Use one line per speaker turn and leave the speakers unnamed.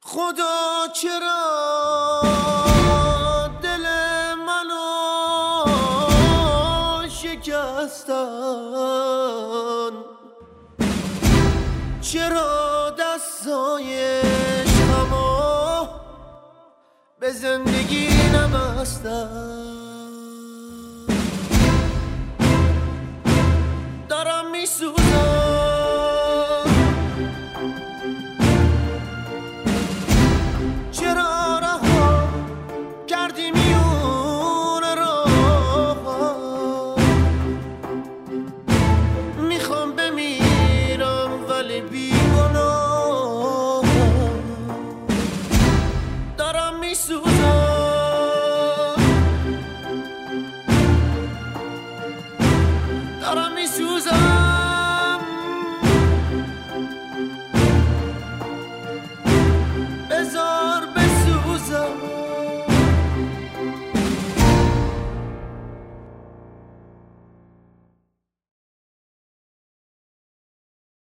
خدا چرا دل منو شکستن، چرا دستای شما به زندگی نبستن. دارم میسوزم